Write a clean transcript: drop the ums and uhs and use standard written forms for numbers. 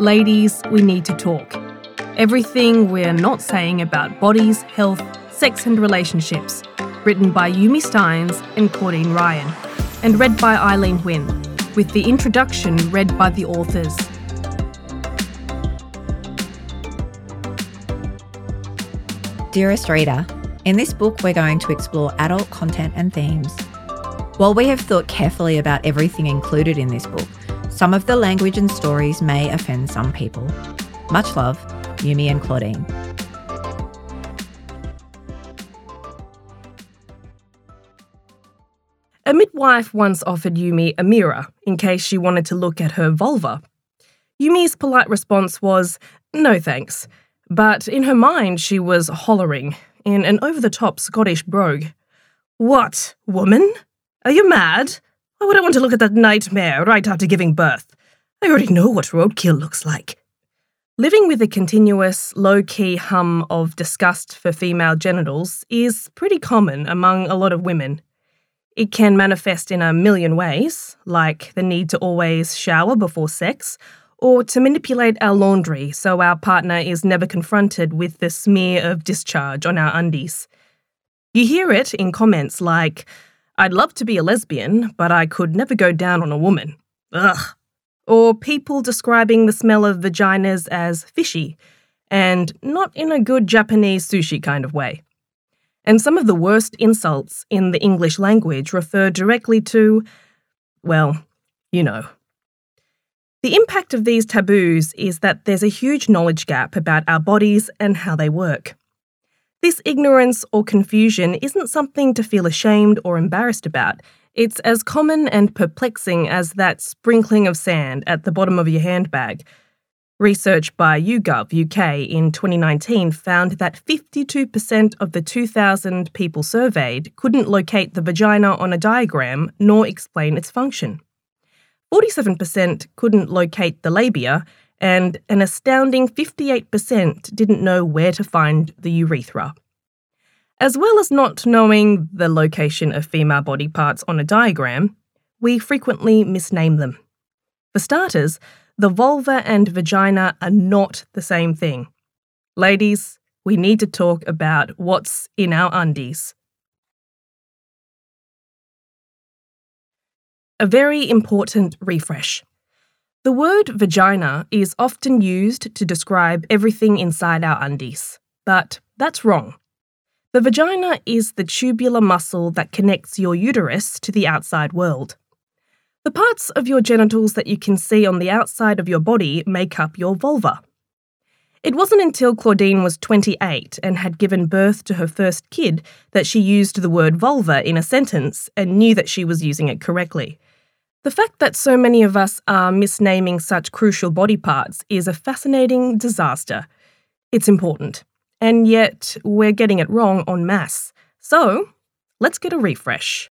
Ladies, we need to talk. Everything we're not saying about bodies, health, sex and relationships. Written by Yumi Steins and Claudine Ryan. And read by Eileen Huynh, with the introduction read by the authors. Dearest reader, in this book we're going to explore adult content and themes. While we have thought carefully about everything included in this book, some of the language and stories may offend some people. Much love, Yumi and Claudine. A midwife once offered Yumi a mirror in case she wanted to look at her vulva. Yumi's polite response was, "No thanks," but in her mind she was hollering in an over-the-top Scottish brogue. "What, woman? Are you mad? Why would I want to look at that nightmare right after giving birth? I already know what roadkill looks like." Living with a continuous, low-key hum of disgust for female genitals is pretty common among a lot of women. It can manifest in a million ways, like the need to always shower before sex, or to manipulate our laundry so our partner is never confronted with the smear of discharge on our undies. You hear it in comments like, "I'd love to be a lesbian, but I could never go down on a woman. Ugh." Or people describing the smell of vaginas as fishy, and not in a good Japanese sushi kind of way. And some of the worst insults in the English language refer directly to, well, you know. The impact of these taboos is that there's a huge knowledge gap about our bodies and how they work. This ignorance or confusion isn't something to feel ashamed or embarrassed about. It's as common and perplexing as that sprinkling of sand at the bottom of your handbag. Research by YouGov UK in 2019 found that 52% of the 2,000 people surveyed couldn't locate the vagina on a diagram nor explain its function. 47% couldn't locate the labia, and an astounding 58% didn't know where to find the urethra. As well as not knowing the location of female body parts on a diagram, we frequently misname them. For starters, the vulva and vagina are not the same thing. Ladies, we need to talk about what's in our undies. A very important refresh. The word vagina is often used to describe everything inside our undies, but that's wrong. The vagina is the tubular muscle that connects your uterus to the outside world. The parts of your genitals that you can see on the outside of your body make up your vulva. It wasn't until Claudine was 28 and had given birth to her first kid that she used the word vulva in a sentence and knew that she was using it correctly. The fact that so many of us are misnaming such crucial body parts is a fascinating disaster. It's important, and yet we're getting it wrong en masse. So, let's get a refresh.